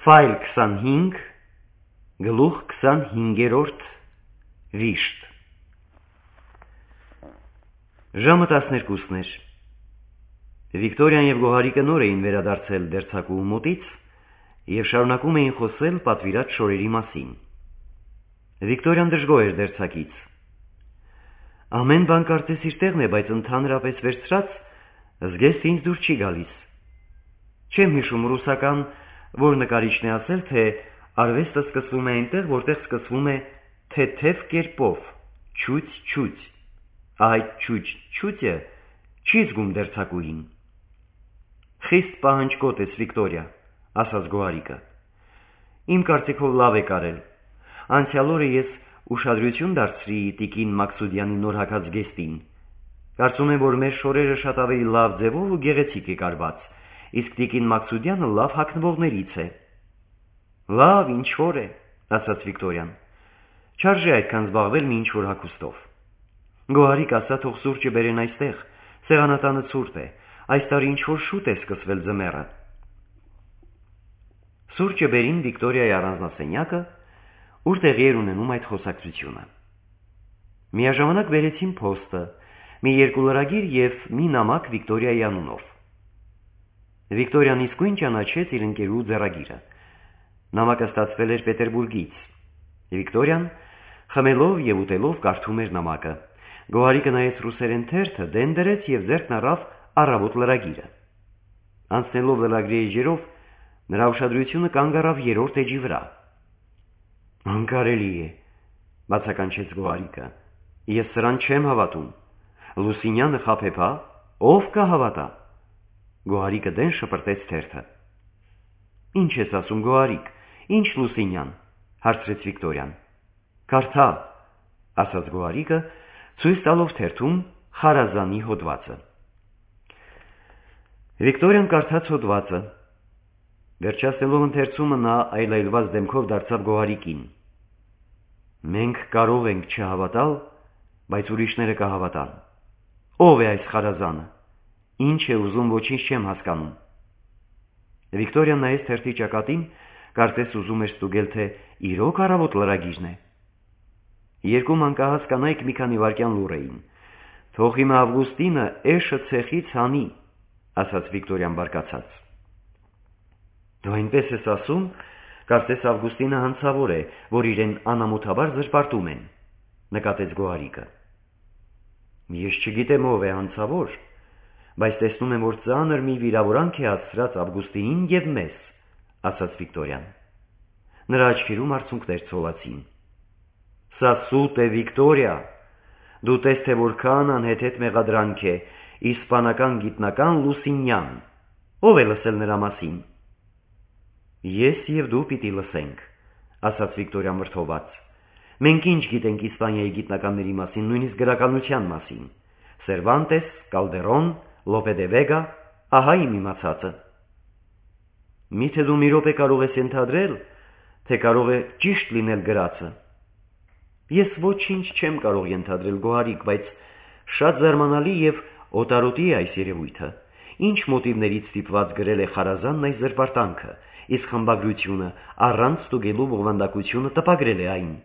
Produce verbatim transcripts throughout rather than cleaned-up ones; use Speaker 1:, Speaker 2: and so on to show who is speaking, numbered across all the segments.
Speaker 1: Ֆայլ քսանհինգ, գլուխ քսանհինգերորդ, վիշտ։ Ժամը տասներկուսն էր։ Վիկտորիան և Գոհարիկը նոր էին վերադարձել դերձակու մոտից և շարունակում էին խոսել պատվիրած շորերի մասին։ Վիկտորիան դժգոհ էր դերձակից։ Ամեն բան կարծես իր տեղն է, բայց ընդհանրապես վերցրած, զգեստ ինձ դուր չի գալիս։ Չեմ հիշում ռուսական որ նկարիչն է ասել, թե արվեստը սկսվում է այնտեղ, որտեղ սկսվում է թեթև կերպով, չուց-չուց։ Այդ չուց-չուծը չի զգում դերձակուհին։ Խիստ պահանջկոտ ես, Վիկտորիա, ասաց Գոհարիկը։ Իմ կարծիքով լավ է կարել։ Անցյալ օրը ես ուշադրություն դարձրի տիկին Մաքսուդյանի նոր հագած զգեստին։ Կարծում եմ, որ մեր շորերը շատ ավելի լավ ձևով ու գեղեցիկ է կարված, իսկ տիկին Մաքսուդյանը լավ հագնվողներից է։ Լավ, ինչ-որ է, ասաց Վիկտորիան։ Չարժե այդքան զբաղվել մի ինչ-որ հագուստով։ Գոհարիկ ասա, թող սուրճը բերեն այստեղ, սեղանատանը ցուրտ է, այս տարի ինչ-որ շուտ է սկսվել ձմեռը։ Սուրճը բերին Վիկտորիայի առանձնասենյակը, ուր տեղի էր ունենում այդ խոսակցությունը։ Միաժամանակ բերեցին փոստը, մի երկու լրագիր և մի նամակ Վիկտորիայի անունով։ Վիկտորիան իսկույն ճանաչեց իր ընկերու ձեռագիրը։ Նամակը ստացվել էր Պետերբուրգից։ Վիկտորիան խմելով և ուտելով կարդում էր նամակը։ Գոհարիկը նայեց ռուսերեն թերթը, դեն դրեց և ձեռքն առավ առավոտ լրագիրը։ Անցնելով լրագրի էջերով, նրա ուշադրությունը կանգ առավ երրորդ էջի վրա։ Անկարելի է, բացականչեց Գոհարիկը։ Ես սրան չեմ հավատում։ Լուսինյանը խաբեբա, ով կհավատա։ Գոհարիկը դեն շպրտեց թերթը։ Ինչ ես ասում, Գոհարիկ, ինչ Լուսինյան, հարցրեց Վիկտորիան։ Կարդա, ասաց Գոհարիկը, ցույց տալով թերթում Խարազանի հոդվածը։ Վիկտորիան կարդաց հոդվածը։ Վերջացնելով ընթերցումը նա այլայլված դեմքով դարձավ Գոհարիկին։ Մենք կարող ենք չհավատալ, բայց ուրիշները կհավատան։ Ո՞վ է այս Խարազանը։ Ինչ է ուզում, ոչինչ չեմ հասկանում։ Վիկտորիան նայեց թերթի ճակատին, կարծես ուզում էր ստուգել, թե իրոք առավոտ լրագիրն է։ Երկու մանկահաս կանայք մի քանի վայրկյան լուռ էին։ Թող հիմա Ավգուստինը էշը ցեխից հանի, ասաց Վիկտորիան բարկացած։ Դու այնպես ես ասում, կարծես Ավգուստինը հանցավոր է, որ իրեն անամոթաբար զրպարտում են, նկատեց Գոհարիկը։ Ես չգիտեմ ով է հանցավոր, բայց տեսնում եմ, որ ծանր մի վիրավորանք է հասցրած Ավգուստինին և մեզ, ասաց Վիկտորիան։ Նրա աչքերում արցունքներ ցոլացին։ Սա սուտ է, Վիկտորիա, դու տես, թե որքան անհեթեթ մեղադրանք է, իսպանական գիտնական Լուսինյան, ով է լսել նրա մասին։ Ես և դու պիտի լսենք, ասաց Վիկտորիան վրդոված։ Մենք ինչ գիտենք Իսպանիայի գիտնականների մասին, նույնիսկ գրականության մասին։ Սերվանտես, Կալդերոն, Լոպե դե Վեգա, ահա իմ իմացածը։ Միթե դու մի րոպե կարող ես ենթադրել, թե կարող է ճիշտ լինել գրածը։ Ես ոչինչ չեմ կարող ենթադրել, Գոհարիկ, բայց շատ զարմանալի և օտարոտի է այս երևույթը։ Ինչ մոտիվներից ստիպված գրել է Խարազանն այս զրպարտանքը, իսկ խմբագրությունը առանց ստուգելու բովանդակությունը տպագրել է այն։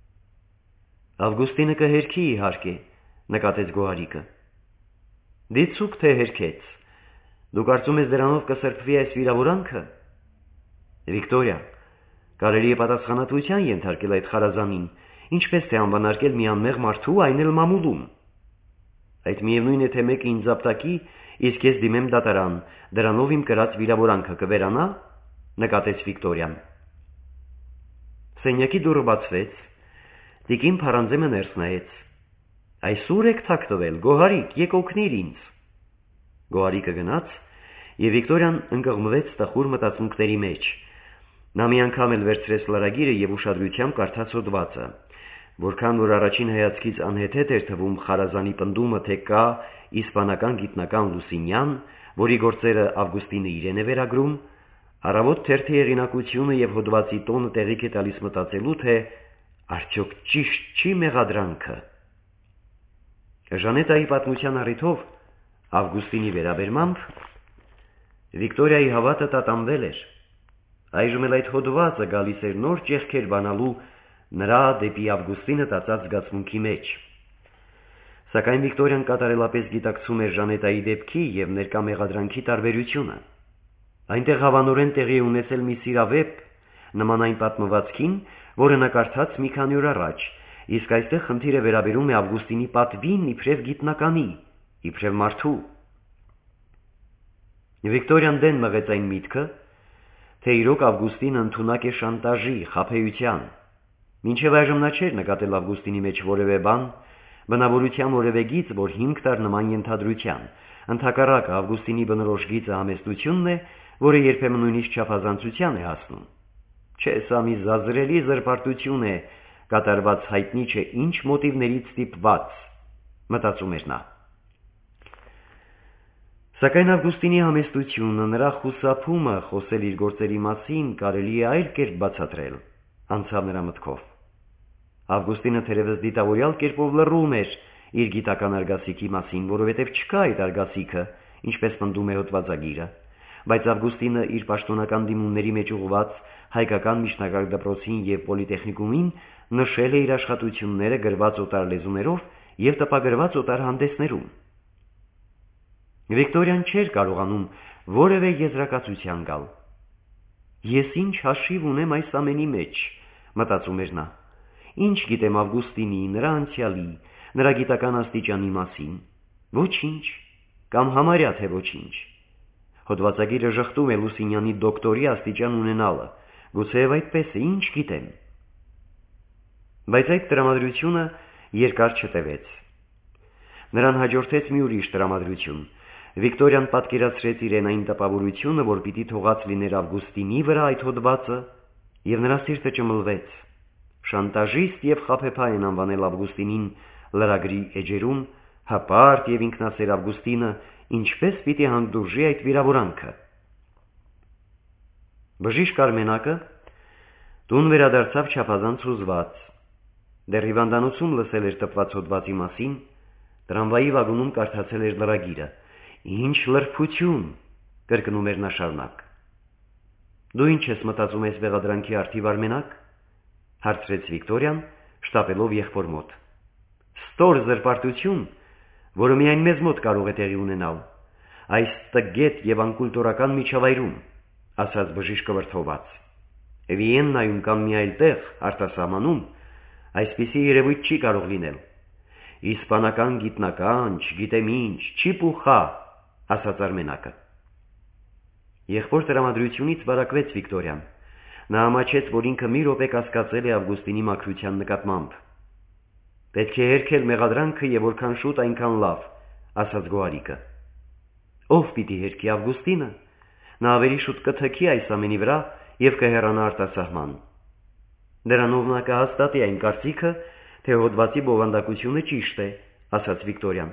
Speaker 1: Ավգուստինը կհերքի իհարկե, նկատեց Գոհարիկը։ Դիցուք թե հերքեց։ Դու կարծում ես դրանով կսրբվի այս վիրավորանքը։ Վիկտորիա, կարելի է պատասխանատվության ենթարկել այդ Խարազանին, ինչպես թե անվանակել մի անմեղ մարդու, այն էլ մամուլում։ Այդ միևնույն է, թե մեկը ինձ ապտակի, իսկ ես դիմեմ դատարան, դրանով իմ կրած վիրավորանքը կվերանա, նկատեց Վիկտորիան։ Սենյակի դուռը բացվեց, տիկին Փարանձեմը ներս նայեց։ Այսուր եք թակ տվել, Գոհարիկ, եկ օգնիր ինձ։ Գոհարիկը գնաց, և Վիկտորիան ընկղմվեց տխուր մտածմունքների մեջ։ Նա մի անգամ էլ վերցրեց լրագիրը և ուշադրությամբ կարդաց հոդվածը։ Որքան որ առաջին հայացքից անհեթեթ էր թվում Խարազանի պնդումը, թե կա իսպանական գիտնական Լուսինյան, որի գործերը Ավգուստինը իրեն է վերագրում, առավոտ թերթի հեղինակությունը և հոդվածի տոնը տեղիք է տալիս մտածելու, թե արդյոք ճիշտ չի մեղադրանքը։ Ժանետայի պատմության առիթով Ավգուստինի վերաբերմամբ Վիկտորիայի հավատը տատանվել էր։ Այժմ էլ այդ հոդվածը գալիս էր նոր ճեղքեր բանալու նրա դեպի Ավգուստինը տածած զգացմունքի մեջ։ Սակայն Վիկտորիան կատարելապես գիտակցում էր Ժանետայի դեպքի և ներկա մեղադրանքի տարբերությունը։ Այնտեղ հավանորեն տեղի է ունեցել մի սիրավեպ, նման այն պատմվածքին, որը նա կարդաց մի քանի օր առաջ, իսկ այստեղ խնդիրը վերաբերում է Ավգուստինի պատվին իբրև գիտնականի, իբրև մարդու։ Վիկտորիան դեն մղեց այն միտքը, թե իրոք Ավգուստինը ընդունակ է շանտաժի, խաբեության։ Մինչև այժմ նա չէր նկատել Ավգուստինի մեջ որևէ բան, բնավորության որևէ գիծ, որ հիմք տար նման ենթադրության։ Ընդհակառակը Ավգուստինի բնորոշ գիծը համեստությունն է, որը երբեմն նույնիսկ չափազանցության է հասնում։ Չէ, սա մի զազրելի զրպարտություն է, կատարված հայտնի չէ ինչ մոտիվներից ստիպված, մտածում էր նա։ Սակայն Ավգուստինի համեստությունը, նրա խուսափումը խոսել իր գործերի մասին կարելի է այլ կերպ բացատրել, անցավ նրա մտքով։ Ավգուստինը թերևս դիտավորյալ կերպով լռում էր իր գիտական արգասիքի մասին, որովհետև չկա այդ արգասիքը, ինչպես պնդում է հոդվածագիրը, բայց Ավգուստինը իր պաշտոնական դիմումների մեջ ուղղված հայկական միջնակարգ դպրոցին և պոլիտեխնիկումին նշել է իր աշխատությունները գրված օտար լեզուներով և տպագրված օտար հանդեսներում։ Վիկտորիան չէր կարողանում որևէ եզրակացության գալ։ Ես ինչ հաշիվ ունեմ այս ամենի մեջ, մտածում էր նա։ Ինչ գիտեմ Ավգուստինի, նրա անցյալի, նրա գիտական աստիճանի մասին։ Ոչինչ, կամ համարյա թե ոչինչ։ Հոդվածագիրը ժխտում է Լուսինյանի դոկտորի աստիճան ունենալը, գուցեև այդպես է, ինչ գիտեմ։ Բայց այդ տրամադրությունը երկար չտևեց։ Նրան հաջորդեց մի ուրիշ տրամադրություն։ Վիկտորիան պատկերացրեց իրեն այն տպավորությունը, որ պիտի թողած լիներ Ավգուստինի վրա այդ հոդվածը, և նրա սիրտը ճմլվեց։ Շանտաժիստ և խաբեբայ են անվանել Ավգուստինին լրագրի էջերում, հպարտ և ինքնասեր Ավգուստինը ինչպես պիտի հանդուրժի այդ վիրավորանքը։ Բժիշկ Արմենակը տուն վերադարձավ չափազանց հուզված։ Դեռ հիվանդանոցում լսել էր տպված հոդվածի մասին, տրամվայի վագոնում կարդացել էր լրագիրը։ Ինչ լրբություն, կրկնում էր նա շարունակ։ Դու ինչ ես մտածում այս մեղադրանքի առթիվ, Արմենակ, հարցրեց Վիկտորիան, շտապելով եղբոր մոտ։ Ստոր զրպարտություն, որը միայն մեզ մոտ կարող է տեղի ունենալ, այս տգետ և անկուլտուրական միջավայրում, ասաց բժիշկը վրդովված։ Վիեննայում կամ մի այլ տեղ, արտասահմանում, այսպիսի երևույթ չի կարող լինել։ Իսպանական գիտնական, չգիտեմ ինչ, չի պուխա, ասաց Արմենակը։ Եղբոր տրամադրությունից վարակվեց Վիկտորիան։ Նա ամաչեց, որ ինքը մի րոպե կասկածել է Ավգուստինի մաքրության նկատմամբ։ Պետք է հերքել մեղադրանքը և որքան շուտ այնքան լավ, ասաց Գոհարիկը։ Ով պիտի հերքի Ավգուստինը։ Նա ավելի շուտ կթքի այս ամենի վրա և կհեռանա արտասահման։ Դրանով նա կհաստատի այն կարծիքը, թե հոդվածի բովանդակությունը ճիշտ է, ասաց Վիկտորիան։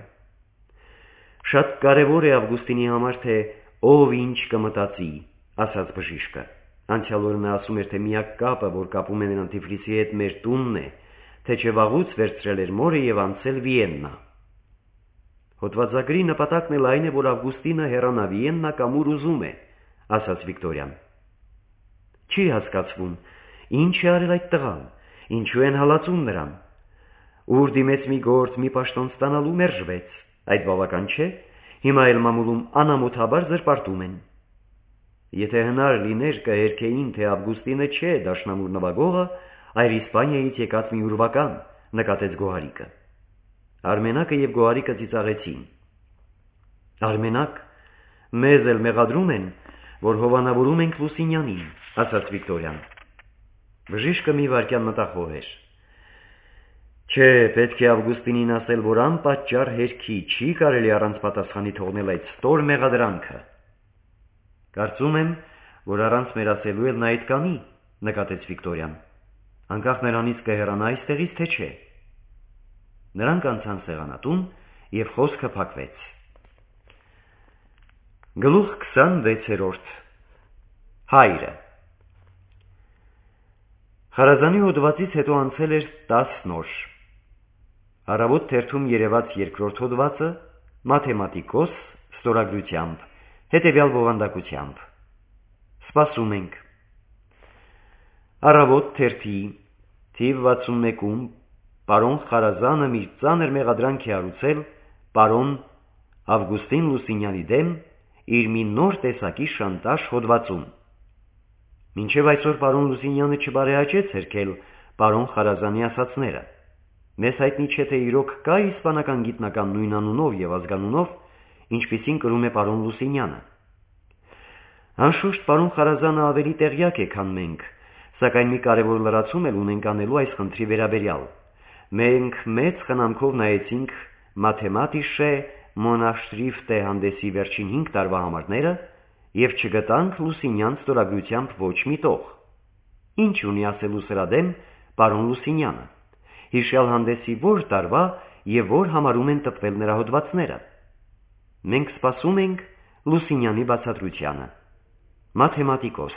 Speaker 1: Շատ կարևոր է Ավգուստինի համար, թե ով ինչ կմտածի, ասաց բժիշկը։ Անցյալ օրը նա ասում էր, թե միակ կապը, որ կապում է նրան Թիֆլիսի հետ, մեր տունն է, թե չէ վաղուց վերցրել էր մորը և անցել Վիեննա։ Հոդվածագրի նպատակն էլ այն է, որ Ավգուստինը հեռանա Վիեննա կամ ուր ուզում է, ասաց Վիկտորիան։ Չի հասկացվում, ինչ է արել այդ տղան, ինչու են հալածում նրան։ Ուր դիմեց մի գործ, մի պաշտոն ստանալու մերժվեց, այդ բավական չէ, հիմա էլ մամուլում անամոթաբար զրպարտում են։ Եթե հնար լիներ, կհերքեին, թե Ավգուստինը չէ դաշնամուր նվագողը, այլ Իսպանիայից եկած մի ուրվական, նկատեց Գոհարիկը։ Արմենակը և Գոհարիկը ծիծաղեցին։ Արմենակ, մեզ էլ մեղադրում են, որ հովանավորում ենք Լուսինյանին, ասաց Վիկտորիան։ Բժիշկը մի վայրկյան մտախոհ էր։ Չէ, պետք է Ավգուստինին ասել, որ անպատճառ հերքի, չի կարելի առանց պատասխանի թողնել այդ ստոր մեղադրանքը։ Կարծում եմ, որ առանց մեր ասելու էլ նա այդ կանի, նկատեց Վիկտորիան։ Անկախ նրանից կհեռանա այստեղից, թե չէ։ Նրանք անցան սեղանատուն և խոսքը փակվեց։ Գլուխ քսանվեցերորդ Հայրը Խարազանի հոդվածից հետո անցել էր տասն օր։ Առավոտ թերթում երևաց երկրորդ հոդվածը, մաթեմատիկոս, ստորագրությամբ, հետևյալ բովանդակությամբ. Սպասում ենք։ Առավոտ թերթի թիվ վաթսունմեկում պարոն Խարազանը մի ծանր մեղադրանք է հարուցել պարոն Ավգուստին Լուսինյանի դեմ իր մի նոր տեսակի շանտաժ հոդվածում։ Մինչև այսօր պարոն Լուսինյանը չբարեհաճեց հերքել պարոն Խարազանի ասացները։ Մեզ հայտնի չէ, թե իրոք կա իսպանական գիտնական նույն անունով եւ ազգանունով, ինչպիսին կրում է պարոն Լուսինյանը։ Անշուշտ պարոն Խարազանը ավելի տեղյակ է, քան մենք, սակայն մի կարևոր լրացում էլ ունենք անելու այս խնդրի վերաբերյալ։ Մենք մեծ խնամքով նայեցինք մաթեմատիշե Մոնաշրիֆտե հանդեսի վերջին հինգ տարվա համարները եւ չգտանք Լուսինյան ստորագրությամբ ոչ մի տող։ Ինչ ունի ասելու սրա դեմ պարոն Լուսինյանը։ Հիշյալ հանդեսի որ տարվա եւ որ համարում են տպվել նրա հոդվածները։ Մենք սպասում ենք Լուսինյանի բացատրությանը։ Մաթեմատիկոս։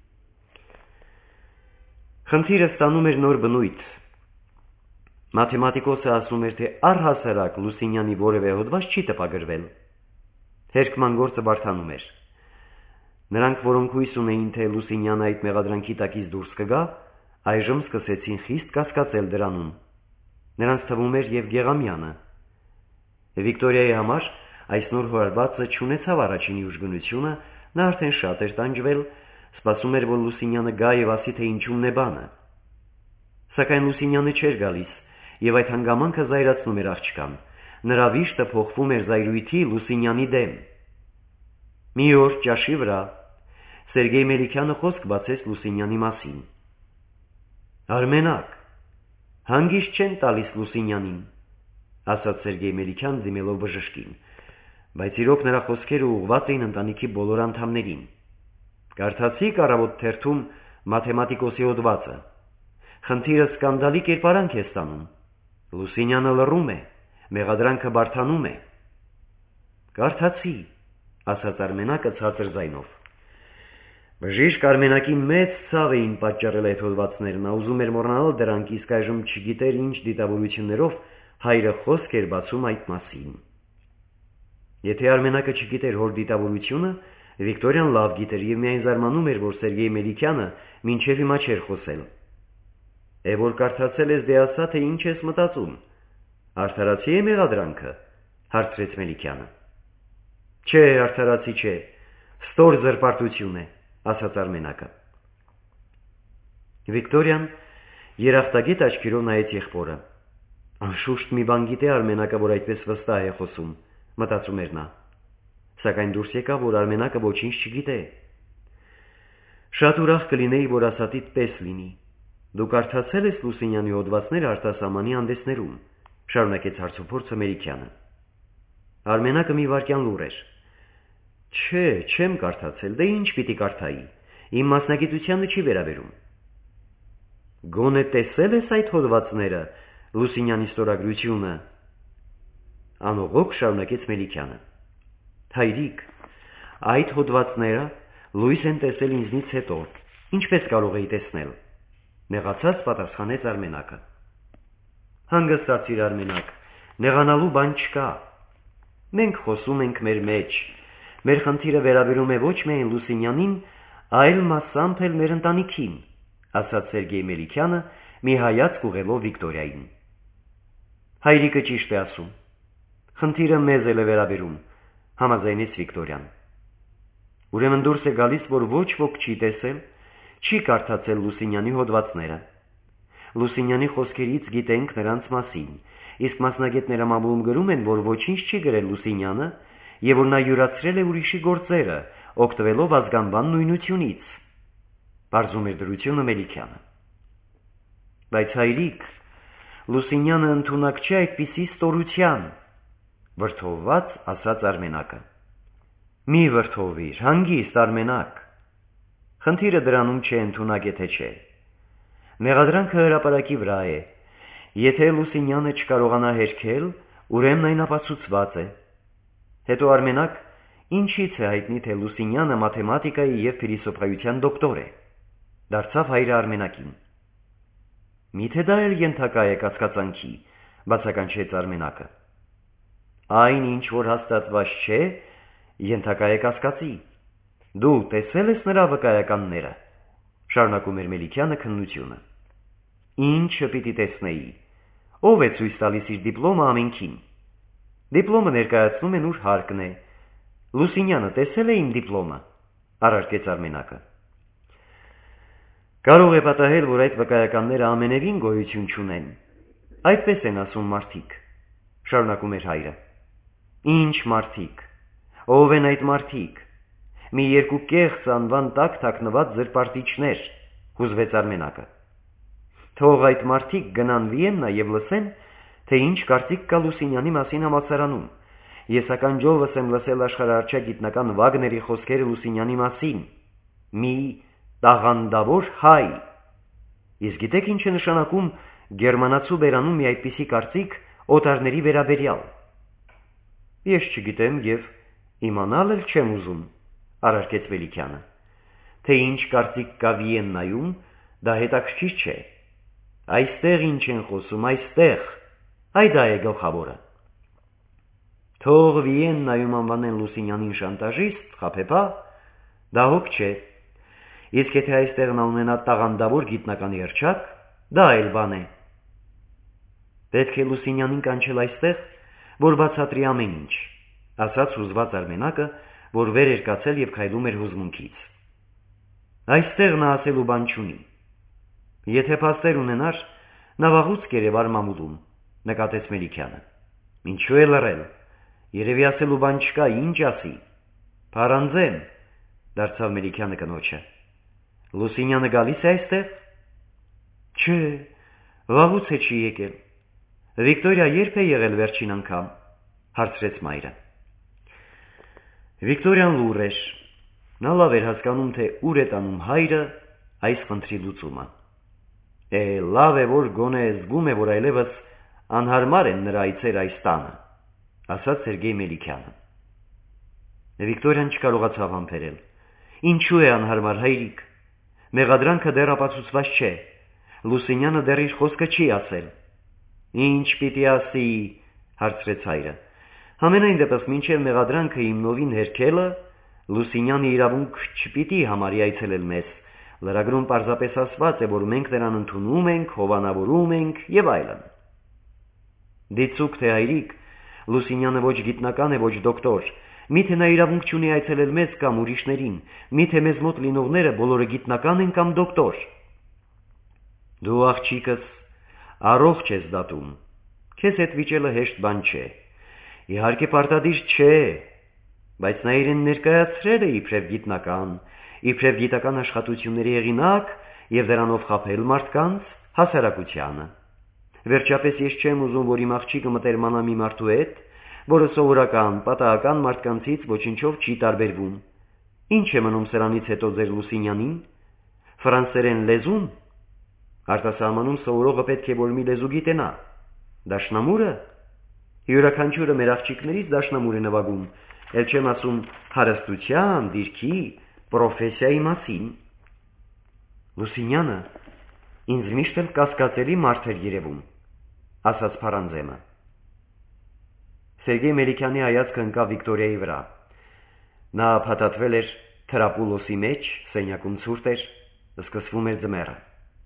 Speaker 1: Խնդիրը ստանում էր նոր բնույթ։ Մաթեմատիկոսը ասում էր, թե առհասարակ Լուսինյանի որևէ հոդված չի տպագրվել։ Հերքման գործը բարդանում էր։ Նրանք, որոնք հույս ունեին, թե Լուսինյանը այդ մեղադրանքի տակից դուրս կգա, այժմ սկսեցին խիստ կասկածել դրանում։ Նրանց թվում էր եւ Գեղամյանը։ Վիկտորիայի համար այս նոր հոդվածը չունեցավ առաջինի ուժգնությունը, նա արդեն շատ էր տանջվել, սպասում էր, որ Լուսինյանը գա եւ ասի, թե ինչումն է բանը։ Սակայն Լուսինյանը չէր գալիս, եւ այդ հանգամանքը զայրացնում էր աղջկան։ Նրա վիշտը փոխվում էր զայրույթի Լուսինյանի դեմ։ Մի օր ճաշի վրա Սերգեյ Մելիքյանը խոսք բացեց Լուսինյանի մասին։ Արմենակ, հանգիստ չեն տալիս Լուսինյանին, ասաց Սերգեյ Մելիքյան դիմելով բժշկին, բայց իրոք նրա խոսքերը ուղղված էին ընտանիքի բոլոր անդամներին։ Կարդացիք առավոտ թերթում մաթեմատիկոսի հոդվածը։ Խնդիրը սկանդալի կերպարանք է ստանում։ Լուսինյանը լռում է, մեղադրանքը բարդանում է։ Կարդացի, ասաց Արմենակը ցածր ձայնով։ Բժիշկ Արմենակին մեծ ցավ էին պատճառել այդ հոդվածները, նա ուզում էր մոռանալ դրանք, իսկ այժմ չգիտեր ինչ դիտավորություններով հայրը խոսք էր բացում այդ մասին։ Եթե Արմենակը չգիտեր հոր դիտավորությունը, Վիկտորիան լավ գիտեր եւ միայն զարմանում էր, որ Սերգեյ Մելիքյանը մինչեւ հիմա չէր խոսել։ Է որ կարդացել ես, դե ասա, թե ինչ ես մտածում։ Արդարացի է մեղադրանքը, հարցրեց Մելիքյանը։ Չէ, արդարացի չէ, ստոր զրպարտություն է, ասաց Արմենակը։ Վիկտորիան երախտագետ աչքերով նայեց եղբորը։ Անշուշտ մի բան գիտե Արմենակը, որ այդպես վստահ է խոսում, մտածում էր նա։ Սակայն դուրս եկավ, որ Արմենակը ոչինչ չգիտե։ Շատ ուրախ կլինեի, որ ասատիդ պես լինի։ Դու կարդացել ես Լուսինյանի հոդվածները արտասահմանի հանդեսներում, շարունակեց հարցուփորձը Մելիքյանը։ Արմենակը մի վայրկյան լուռ էր։ Չէ, չեմ կարդացել, դե ինչ պիտի կարդայի։ Իմ մասնագիտությանը չի վերաբերում։ Գոնե տեսել ես այդ հոդվածները, Լուսինյանի ստորագրությունը։ Անողոք շարունակեց Մելիքյանը։ Հայրիկ, այդ հոդվածները լույս են տեսել ինձնից հետո, ինչպես կարող էի տեսնել։ Նեղացած պատասխանեց Արմենակը։ Հանգստացիր Արմենակ, նեղանալու բան չկա։ Մենք խոսում ենք մեր մեջ։ Մեր խնդիրը վերաբերում է ոչ միայն Լուսինյանին, այլ մասամբ էլ մեր ընտանիքին, ասաց Սերգեյ Մելիքյանը, մի հայացք ուղղելով Վիկտորիային։ Հայրիկը ճիշտ է ասում։ Խնդիրը մեզ էլ է վերաբերում, համաձայնեց Վիկտորիան։ Ուրեմն դուրս է գալիս, որ ոչ ոք չի տեսել, չի կարդացել Լուսինյանի հոդվածները։ Լուսինյանի խոսքերից գիտենք նրանց մասին, իսկ մասնագետները մամուլում գրում են, որ ոչինչ չի գրել Լուսինյանը եւ որ նա յուրացրել է ուրիշի գործերը, օգտվելով ազգանվան նույնությունից։ Բարձում էր դրությունը Մելիքյանը։ Բայց հայրիկ, Լուսինյանը ընդունակ չէ այդպիսի ստորության, վրդովված ասաց Արմենակը։ Մի վրդովիր, հանգիստ Արմենակ։ Խնդիրը դրանում չէ ընդունակ է թե չէ։ Մեղադրանքը հրապարակի վրա է։ Եթե Լուսինյանը չկարողանա հերքել, ուրեմն այն ապացուցված է։ Հետո Արմենակ, ինչից է հայտնի, թե Լուսինյանը մաթեմատիկայի եւ փիլիսոփայության դոկտոր է։ Դարձավ հայրը Արմենակին։ Միթե դա էլ ենթակա է կասկածանքի, բացականչեց Արմենակը։ Այն ինչ որ հաստատված չէ, ենթակա է կասկածի։ Դու տեսել ես նրա վկայականները, շարունակում էր Մելիքյանը քննությունը։ Ինչը պիտի տեսնեի։ Ով է ցույց տալիս իր դիպլոմը ամենքին։ Դիպլոմը ներկայացնում են ուր հարկն է։ Լուսինյանը տեսել է իմ դիպլոմը, առարկեց Արմենակը։ Կարող է պատահել, որ այդ վկայականները ամենևին գոյություն չունեն։ Այդպես են ասում մարդիկ, շարունակում էր հայրը։ Ինչ մարդիկ, ով են այդ մարդիկ։ Մի երկու կեղծ անվան տակ թաքնված զրպարտիչներ, հուզվեց Արմենակը։ Թող այդ մարդիկ գնան Վիեննա եւ լսեն, թե ինչ կարծիք կա Լուսինյանի մասին համալսարանում։ Ես ականջովս եմ լսել աշխարհարչյա գիտնական Վագների խոսքերը Լուսինյանի մասին։ Մի տաղանդավոր հայ։ Իսկ գիտեք ինչ է նշանակում գերմանացու բերանում մի այդպիսի կարծիք օտարների վերաբերյալ։ Ես չգիտեմ եւ իմանալ էլ չեմ ուզում, առարկեց Մելիքյանը։ Թե ինչ կարծիք կա Վիեննայում, դա հետաքրքիր չէ։ Այստեղ ինչ են խոսում, այստեղ, այ դա է գլխավորը։ Թող Վիեննայում անվանեն Լուսինյանին շանտաժիստ, խաբեբա, դա հոգ չէ։ Իսկ եթե այստեղ նա ունենա տաղանդավոր գիտնականի հռչակ, դա այլ բան է։ Պետք է Լուսինյանին կանչել այստեղ, որ բացատրի ամեն ինչ, ասաց հուզված Արմենակը, որ վեր էր կացել եւ քայլում էր հուզմունքից։ Այստեղ նա ասելու բան չունի։ Եթե փաստեր ունենար, նա վաղուց կերևար մամուլում, նկատեց Մելիքյանը։ Ինչու է լռել։ Երևի ասելու բան չկա, ինչ ասի։ Փարանձեմ, դարձավ Մելիքյանը կնոջը։ Լուսինյանը գալիս է այստեղ։ Չէ, վաղուց է չի եկել։ Վիկտորիա երբ է եղել վերջին անգամ, հարցրեց մայրը։ Վիկտորիան լուռ էր։ Նա լավ էր հասկանում, թե ուր է տանում հայրը այս խնդրի լուծումը։ Է, լավ է, որ գոնե զգում է, որ այլևս անհարմար են նրա այցեր այս տանը, ասաց Սերգեյ Մելիքյանը։ Վիկտորիան չկարողացավ համբերել։ Ինչու է անհարմար, հայրիկ։ Մեղադրանքը դեռ ապացուցված չէ։ Լուսինյանը դեռ իր խոսքը չի ասել։ Ինչ պիտի ասի, հարցրեց հայրը։ Համենայն դեպս մինչև մեղադրանքը իմ նովին հերքելը, Լուսինյանը իրավունք չպիտի համարի այցելել մեզ։ Լրագրում պարզապես ասված է, որ մենք նրան ընդունում ենք, հովանավորում ենք եւ այլն։ Դիցուք թե հայրիկ, Լուսինյանը ոչ գիտնական է, ոչ դոկտոր։ Միթե նա իրավունք չունի այցելել մեզ կամ ուրիշներին, միթե մեզ մոտ լինողները բոլորը գիտնական են կամ դոկտոր։ Դու աղջիկս առողջ ես դատում։ Քեզ հետ վիճելը հեշտ բան չէ։ Իհարկե պարտադիր չէ, բայց նա իրեն ներկայացրել է իբրև գիտնական, իբրև գիտական աշխատությունների հեղինակ եւ դրանով խաբել մարդկանց հասարակությանը։ Վերջապես ես չեմ ուզում, որ իմ աղջիկը մտերմանա մի մարդու հետ, որը սովորական, պատահական մարդկանցից ոչինչով չի տարբերվում։ Ինչ է մնում սրանից հետո ձեր Լուսինյանին։ Ֆրանսերեն լեզուն։ Արտասահմանում սովորողը պետք է որ մի լեզու գիտենա։ Դաշնամուրը։ Յուրաքանչյուրը մեր աղջիկներից դաշնամուր է նվագում, ել չեմ ասում հարստության, դիրքի, պրոֆեսիայի մասին։ Լուսինյանը ինձ միշտ էլ կասկածելի մարդ էր երևում, ասաց Փարանձեմը։ Սերգեյ Մելիքյանի հայացքը ընկավ Վիկտորիայի վրա։ Նա փաթաթվել էր թրապուլոսի մեջ, սենյակում ցուրտ էր, սկսվում էր ձմեռը։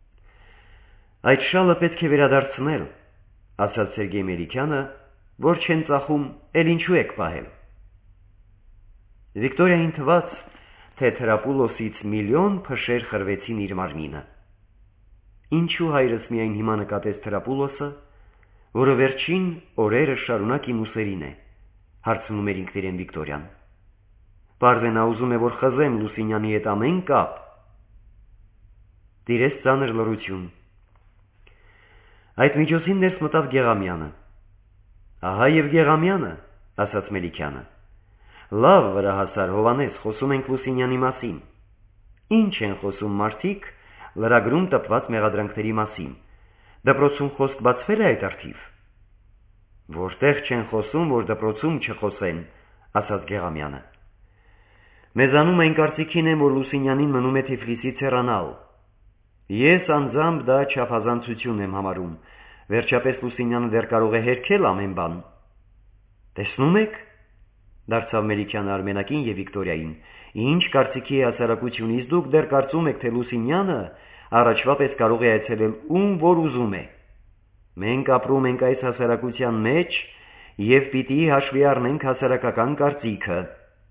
Speaker 1: Այդ շալը պետք է վերադարձնել, ասաց Սերգեյ Մելիքյանը, որ չեն ծախում, էլ ինչու եք պահել։ Վիկտորիային թվաց, թե թրապուլոսից միլիոն փշեր խրվեցին իր մարմինը։ Ինչու հայրս միայն հիմա նկատեց թրապուլոսը, որը վերջին օրերը շարունակ իմ ուսերին է, հարցնում էր ինքն իրեն Վիկտորիան։ Պարզ է նա ուզում է, որ խզեմ Լուսինյանի հետ ամեն կապ։ Տիրեց ծանր լռություն։ Այդ միջոցին ներս մտավ Գեղամյանը։ Ահա եւ Գեղամյանը, ասաց Մելիքյանը։ Լավ վրահասար Հովանես, խոսում ենք Լուսինյանի մասին։ Ինչ են խոսում մարդիկ լրագրում տպված մեղադրանքների մասին։ Դպրոցում խոսք բացվել է այդ արդիվ։ Որտեղ չեն խոսում, որ դպրոցում չխոսեն, ասաց Գեղամյանը։ Մեզանում այն կարծիքին եմ, որ Լուսինյանին մնում է Թիֆլիսից հեռանալ։ Ես անձամբ դա չափազանցություն եմ համարում։ Վերջապես Լուսինյանը դեռ կարող է հերքել ամեն բան։ Տեսնում եք, դարձավ Մելիքյանը Արմենակին եւ Վիկտորիային, Ինչ կարծիքի է հասարակությունից դուք դեռ կարծում եք, թե Լուսինյանը առաջվա պես կարող է այցելել ում որ ուզում է։ Մենք ապրում ենք այս հասարակության մեջ և պիտի հաշվի առնենք հասարակական կարծիքը։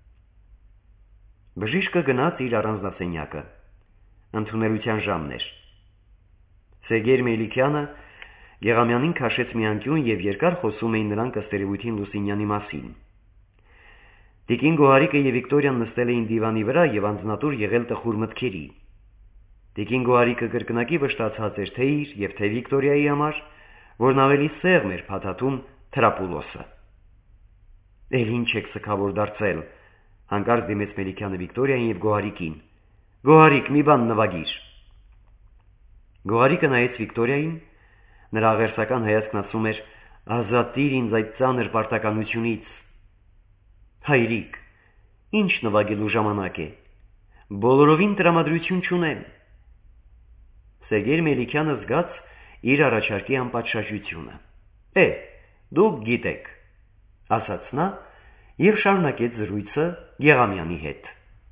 Speaker 1: Բժիշկը գնաց իր առանձնասենյակը։ Ընդունելության ժամն էր։ Սերգեյ Մելիքյանը Գեղամյանին քաշեց մի անկյուն և երկար խոսում էին նրանք ըստ երևույթին Լուսինյանի մասին։ Տիկին Գոհարիկը և Վիկտորիան նստել էին դիվանի վրա և անձնատուր եղել տխուր մտքերի։ Տիկին Գոհարիկը կրկնակի վշտացած էր թե իր և թե Վիկտորիայի համար, որն ավելի սեղմ էր փաթաթում Թրապուլոսը։ «Էլ ինչ եք սգավոր դարձել», հանկարծ դիմեց Մելիքյանը Վիկտորիային և Գոհարիկին։ «Գոհարիկ, մի բան նվագիր»։ Գոհարիկը նայեց Վիկտորիային, նրա աղերսական հայացքն ասում էր. «Ազատիր ինձ այդ ծանր պարտականությունից»։ «Հայրիկ, ինչ նվագելու ժամանակ է, բոլորովին տրամադրություն չունեմ»։ Սերգեյ Մելիքյանը զգաց իր առաջարկի անպատշաճությունը։ «Է, դուք գիտեք», ասաց նա և շարունակեց զրույցը Գեղամյանի հետ։